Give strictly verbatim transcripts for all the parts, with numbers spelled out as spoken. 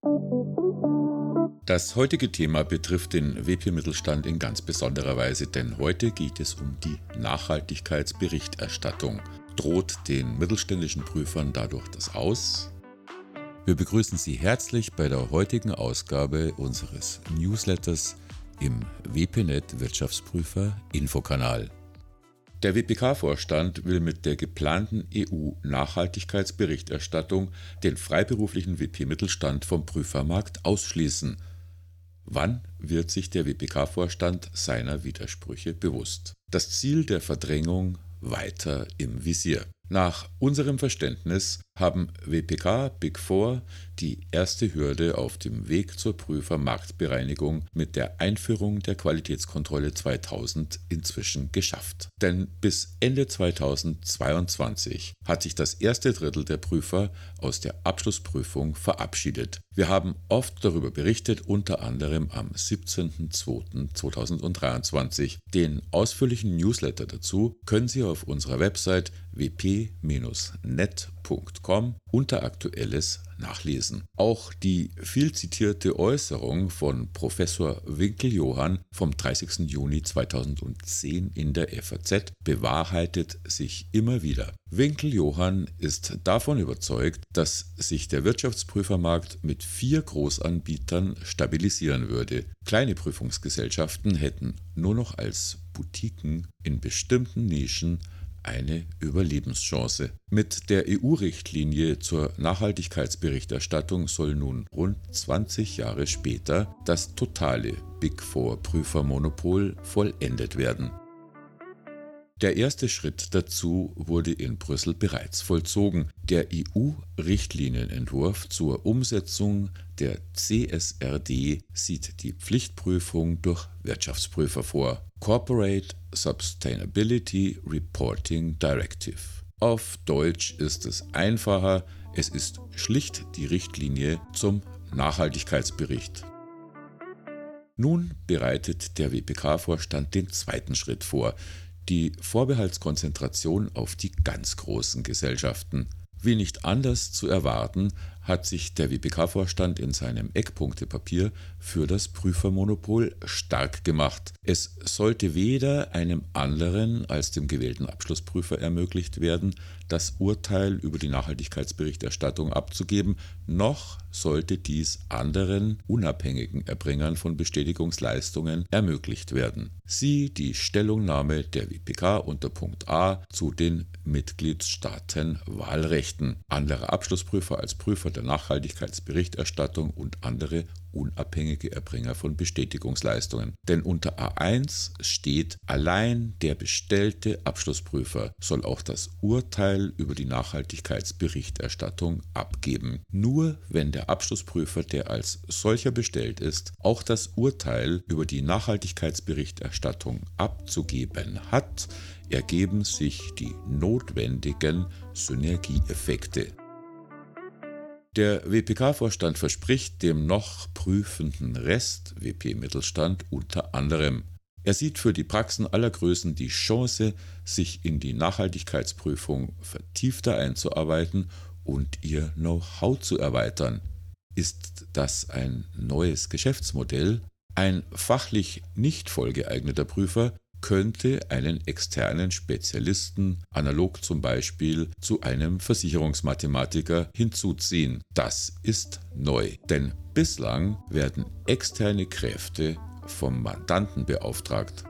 Das heutige Thema betrifft den W P-Mittelstand in ganz besonderer Weise, denn heute geht es um die Nachhaltigkeitsberichterstattung. Droht den mittelständischen Prüfern dadurch das Aus? Wir begrüßen Sie herzlich bei der heutigen Ausgabe unseres Newsletters im W P Punkt net Wirtschaftsprüfer Infokanal. Der W P K-Vorstand will mit der geplanten E U-Nachhaltigkeitsberichterstattung den freiberuflichen W P-Mittelstand vom Prüfermarkt ausschließen. Wann wird sich der W P K-Vorstand seiner Widersprüche bewusst? Das Ziel der Verdrängung weiter im Visier. Nach unserem Verständnis haben W P K Big Four die erste Hürde auf dem Weg zur Prüfermarktbereinigung mit der Einführung der Qualitätskontrolle zweitausend inzwischen geschafft. Denn bis Ende zweitausendzweiundzwanzig hat sich das erste Drittel der Prüfer aus der Abschlussprüfung verabschiedet. Wir haben oft darüber berichtet, unter anderem am siebzehnten zweiten zweitausenddreiundzwanzig. Den ausführlichen Newsletter dazu können Sie auf unserer Website w p Bindestrich net Punkt com unter Aktuelles nachlesen. Auch die viel zitierte Äußerung von Professor Winkeljohann vom dreißigsten Juni zweitausendzehn in der F A Z bewahrheitet sich immer wieder. Winkeljohann ist davon überzeugt, dass sich der Wirtschaftsprüfermarkt mit vier Großanbietern stabilisieren würde. Kleine Prüfungsgesellschaften hätten nur noch als Boutiquen in bestimmten Nischen eine Überlebenschance. Mit der E U-Richtlinie zur Nachhaltigkeitsberichterstattung soll nun rund zwanzig Jahre später das totale Big Four-Prüfermonopol vollendet werden. Der erste Schritt dazu wurde in Brüssel bereits vollzogen. Der E U-Richtlinienentwurf zur Umsetzung der C S R D sieht die Pflichtprüfung durch Wirtschaftsprüfer vor. Corporate Sustainability Reporting Directive. Auf Deutsch ist es einfacher, es ist schlicht die Richtlinie zum Nachhaltigkeitsbericht. Nun bereitet der W P K-Vorstand den zweiten Schritt vor, die Vorbehaltskonzentration auf die ganz großen Gesellschaften. Wie nicht anders zu erwarten, hat sich der W P K-Vorstand in seinem Eckpunktepapier für das Prüfermonopol stark gemacht. Es sollte weder einem anderen als dem gewählten Abschlussprüfer ermöglicht werden, das Urteil über die Nachhaltigkeitsberichterstattung abzugeben, noch sollte dies anderen unabhängigen Erbringern von Bestätigungsleistungen ermöglicht werden. Siehe die Stellungnahme der W P K unter Punkt A zu den Mitgliedstaatenwahlrechten. Andere Abschlussprüfer als Prüfer der Nachhaltigkeitsberichterstattung und andere unabhängige Erbringer von Bestätigungsleistungen. Denn unter A eins steht, allein der bestellte Abschlussprüfer soll auch das Urteil über die Nachhaltigkeitsberichterstattung abgeben. Nur wenn der Abschlussprüfer, der als solcher bestellt ist, auch das Urteil über die Nachhaltigkeitsberichterstattung abzugeben hat, ergeben sich die notwendigen Synergieeffekte. Der W P K-Vorstand verspricht dem noch prüfenden Rest W P-Mittelstand unter anderem: Er sieht für die Praxen aller Größen die Chance, sich in die Nachhaltigkeitsprüfung vertiefter einzuarbeiten und ihr Know-how zu erweitern. Ist das ein neues Geschäftsmodell? Ein fachlich nicht voll geeigneter Prüfer könnte einen externen Spezialisten, analog zum Beispiel zu einem Versicherungsmathematiker, hinzuziehen. Das ist neu, denn bislang werden externe Kräfte vom Mandanten beauftragt.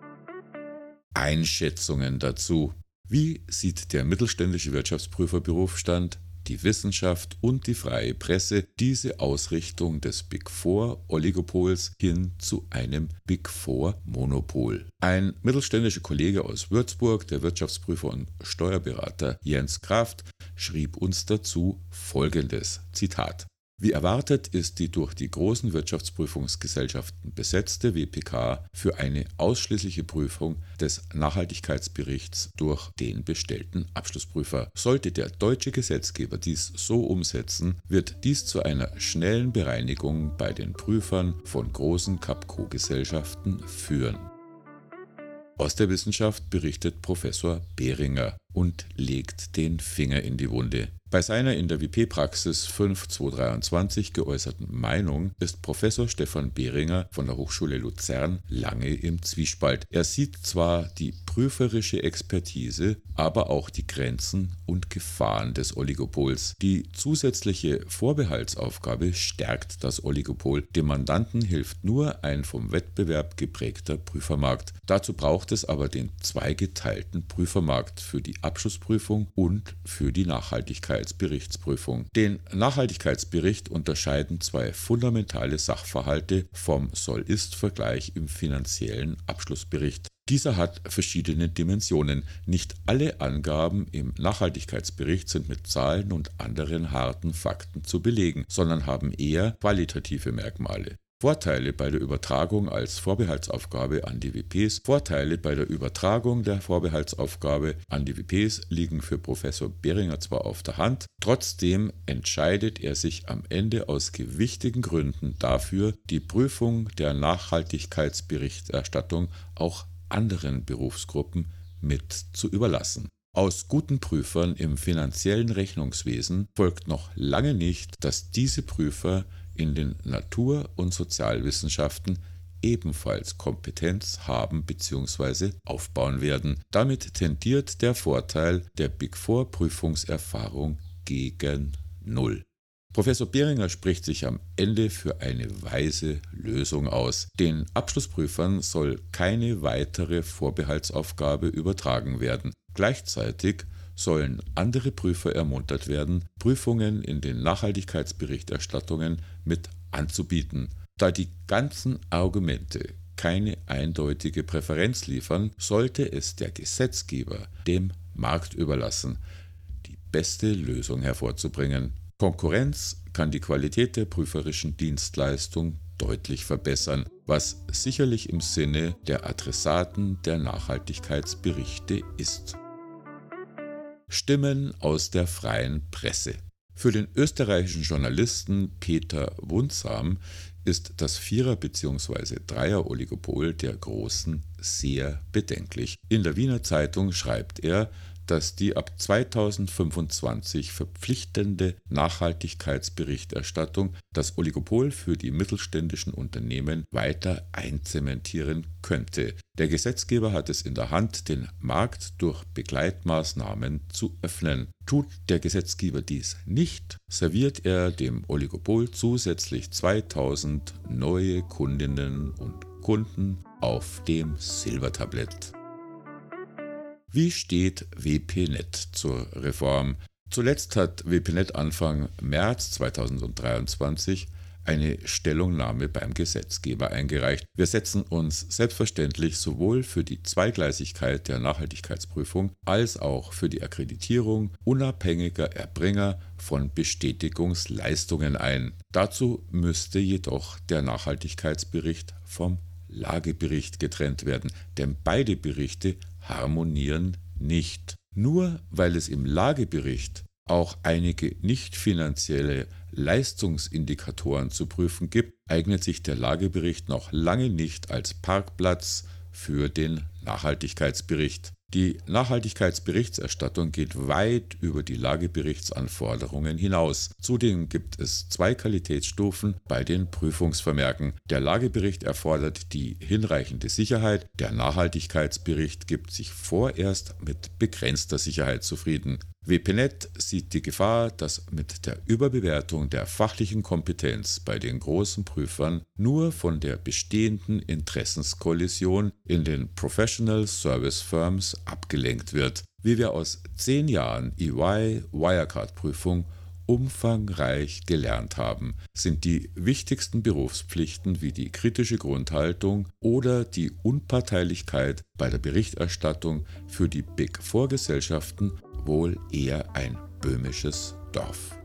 Einschätzungen dazu. Wie sieht der mittelständische Wirtschaftsprüferberufsstand, die Wissenschaft und die freie Presse diese Ausrichtung des Big Four Oligopols hin zu einem Big Four Monopol? Ein mittelständischer Kollege aus Würzburg, der Wirtschaftsprüfer und Steuerberater Jens Kraft, schrieb uns dazu Folgendes, Zitat: Wie erwartet ist die durch die großen Wirtschaftsprüfungsgesellschaften besetzte W P K für eine ausschließliche Prüfung des Nachhaltigkeitsberichts durch den bestellten Abschlussprüfer. Sollte der deutsche Gesetzgeber dies so umsetzen, wird dies zu einer schnellen Bereinigung bei den Prüfern von großen Capco-Gesellschaften führen. Aus der Wissenschaft berichtet Professor Behringer und legt den Finger in die Wunde. Bei seiner in der W P-Praxis fünf zweitausenddreiundzwanzig geäußerten Meinung ist Professor Stefan Behringer von der Hochschule Luzern lange im Zwiespalt. Er sieht zwar die prüferische Expertise, aber auch die Grenzen und Gefahren des Oligopols. Die zusätzliche Vorbehaltsaufgabe stärkt das Oligopol. Dem Mandanten hilft nur ein vom Wettbewerb geprägter Prüfermarkt. Dazu braucht es aber den zweigeteilten Prüfermarkt für die Abschlussprüfung und für die Nachhaltigkeit. Nachhaltigkeitsberichtsprüfung. Den Nachhaltigkeitsbericht unterscheiden zwei fundamentale Sachverhalte vom Soll-Ist-Vergleich im finanziellen Abschlussbericht. Dieser hat verschiedene Dimensionen. Nicht alle Angaben im Nachhaltigkeitsbericht sind mit Zahlen und anderen harten Fakten zu belegen, sondern haben eher qualitative Merkmale. Vorteile bei der Übertragung als Vorbehaltsaufgabe an die W Ps. Vorteile bei der Übertragung der Vorbehaltsaufgabe an die W Ps liegen für Professor Behringer zwar auf der Hand, trotzdem entscheidet er sich am Ende aus gewichtigen Gründen dafür, die Prüfung der Nachhaltigkeitsberichterstattung auch anderen Berufsgruppen mit zu überlassen. Aus guten Prüfern im finanziellen Rechnungswesen folgt noch lange nicht, dass diese Prüfer in den Natur- und Sozialwissenschaften ebenfalls Kompetenz haben bzw. aufbauen werden. Damit tendiert der Vorteil der Big Four Prüfungserfahrung gegen Null. Professor Behringer spricht sich am Ende für eine weise Lösung aus. Den Abschlussprüfern soll keine weitere Vorbehaltsaufgabe übertragen werden. Gleichzeitig sollen andere Prüfer ermuntert werden, Prüfungen in den Nachhaltigkeitsberichterstattungen mit anzubieten. Da die ganzen Argumente keine eindeutige Präferenz liefern, sollte es der Gesetzgeber dem Markt überlassen, die beste Lösung hervorzubringen. Konkurrenz kann die Qualität der prüferischen Dienstleistung deutlich verbessern, was sicherlich im Sinne der Adressaten der Nachhaltigkeitsberichte ist. Stimmen aus der freien Presse. Für den österreichischen Journalisten Peter Wundsam ist das Vierer- bzw. Dreier-Oligopol der Großen sehr bedenklich. In der Wiener Zeitung schreibt er, dass die ab zweitausendfünfundzwanzig verpflichtende Nachhaltigkeitsberichterstattung das Oligopol für die mittelständischen Unternehmen weiter einzementieren könnte. Der Gesetzgeber hat es in der Hand, den Markt durch Begleitmaßnahmen zu öffnen. Tut der Gesetzgeber dies nicht, serviert er dem Oligopol zusätzlich zweitausend neue Kundinnen und Kunden auf dem Silbertablett. Wie steht W P Punkt net zur Reform? Zuletzt hat W P Punkt net Anfang März zweitausenddreiundzwanzig eine Stellungnahme beim Gesetzgeber eingereicht. Wir setzen uns selbstverständlich sowohl für die Zweigleisigkeit der Nachhaltigkeitsprüfung als auch für die Akkreditierung unabhängiger Erbringer von Bestätigungsleistungen ein. Dazu müsste jedoch der Nachhaltigkeitsbericht vom Lagebericht getrennt werden, denn beide Berichte harmonieren nicht. Nur weil es im Lagebericht auch einige nicht finanzielle Leistungsindikatoren zu prüfen gibt, eignet sich der Lagebericht noch lange nicht als Parkplatz für den Nachhaltigkeitsbericht. Die Nachhaltigkeitsberichterstattung geht weit über die Lageberichtsanforderungen hinaus. Zudem gibt es zwei Qualitätsstufen bei den Prüfungsvermerken. Der Lagebericht erfordert die hinreichende Sicherheit, der Nachhaltigkeitsbericht gibt sich vorerst mit begrenzter Sicherheit zufrieden. W P Punkt net sieht die Gefahr, dass mit der Überbewertung der fachlichen Kompetenz bei den großen Prüfern nur von der bestehenden Interessenskollision in den Professional Service Firms abgelenkt wird. Wie wir aus zehn Jahren E Y-Wirecard-Prüfung umfangreich gelernt haben, sind die wichtigsten Berufspflichten wie die kritische Grundhaltung oder die Unparteilichkeit bei der Berichterstattung für die Big Four Gesellschaften wohl eher ein böhmisches Dorf.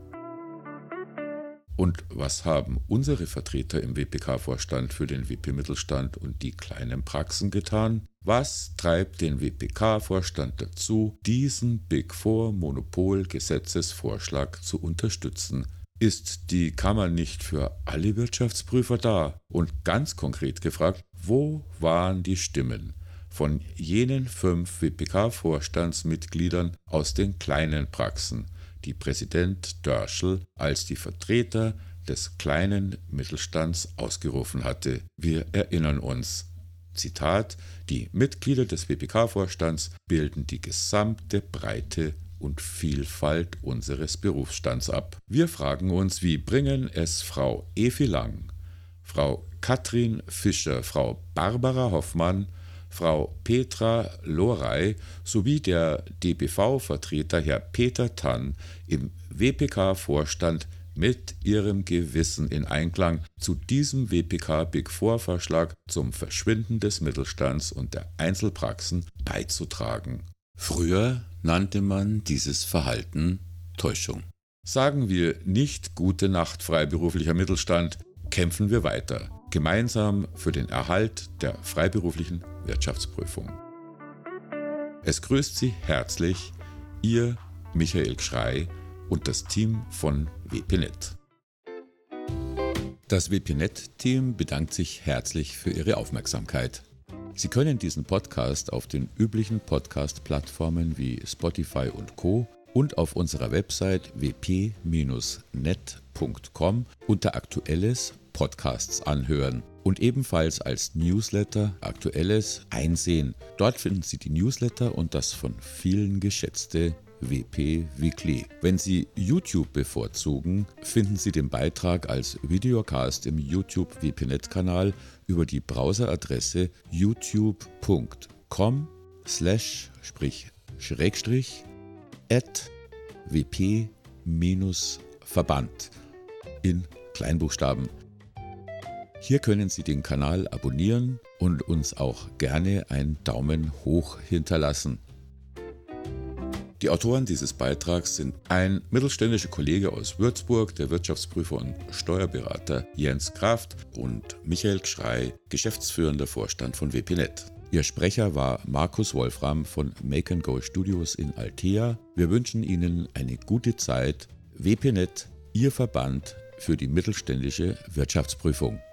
Und was haben unsere Vertreter im W P K-Vorstand für den W P-Mittelstand und die kleinen Praxen getan? Was treibt den W P K-Vorstand dazu, diesen Big Four-Monopol-Gesetzesvorschlag zu unterstützen? Ist die Kammer nicht für alle Wirtschaftsprüfer da? Und ganz konkret gefragt, wo waren die Stimmen von jenen fünf W P K-Vorstandsmitgliedern aus den kleinen Praxen, die Präsident Dörschel als die Vertreter des kleinen Mittelstands ausgerufen hatte. Wir erinnern uns. Zitat: Die Mitglieder des W P K-Vorstands bilden die gesamte Breite und Vielfalt unseres Berufsstands ab. Wir fragen uns, wie bringen es Frau Evi Lang, Frau Katrin Fischer, Frau Barbara Hoffmann, Frau Petra Lorey sowie der D B V-Vertreter Herr Peter Tann im W P K-Vorstand mit ihrem Gewissen in Einklang zu diesem W P K-Big Four-Vorschlag zum Verschwinden des Mittelstands und der Einzelpraxen beizutragen. Früher nannte man dieses Verhalten Täuschung. Sagen wir nicht Gute Nacht, freiberuflicher Mittelstand, kämpfen wir weiter, gemeinsam für den Erhalt der freiberuflichen Wirtschaftsprüfung. Es grüßt Sie herzlich Ihr Michael Gschrey und das Team von W P Net. Das W P Net-Team bedankt sich herzlich für Ihre Aufmerksamkeit. Sie können diesen Podcast auf den üblichen Podcast-Plattformen wie Spotify und Co. und auf unserer Website w p net punkt com unter Aktuelles Podcasts anhören und ebenfalls als Newsletter Aktuelles einsehen. Dort finden Sie die Newsletter und das von vielen geschätzte W P Weekly. Wenn Sie YouTube bevorzugen, finden Sie den Beitrag als Videocast im YouTube W P Net-Kanal über die Browseradresse youtube punkt com slash sprich schrägstrich at w p Verband in Kleinbuchstaben. Hier können Sie den Kanal abonnieren und uns auch gerne einen Daumen hoch hinterlassen. Die Autoren dieses Beitrags sind ein mittelständischer Kollege aus Würzburg, der Wirtschaftsprüfer und Steuerberater Jens Kraft und Michael Gschrey, geschäftsführender Vorstand von W P Net. Ihr Sprecher war Markus Wolfram von Make and Go Studios in Altea. Wir wünschen Ihnen eine gute Zeit. W P Net, Ihr Verband für die mittelständische Wirtschaftsprüfung.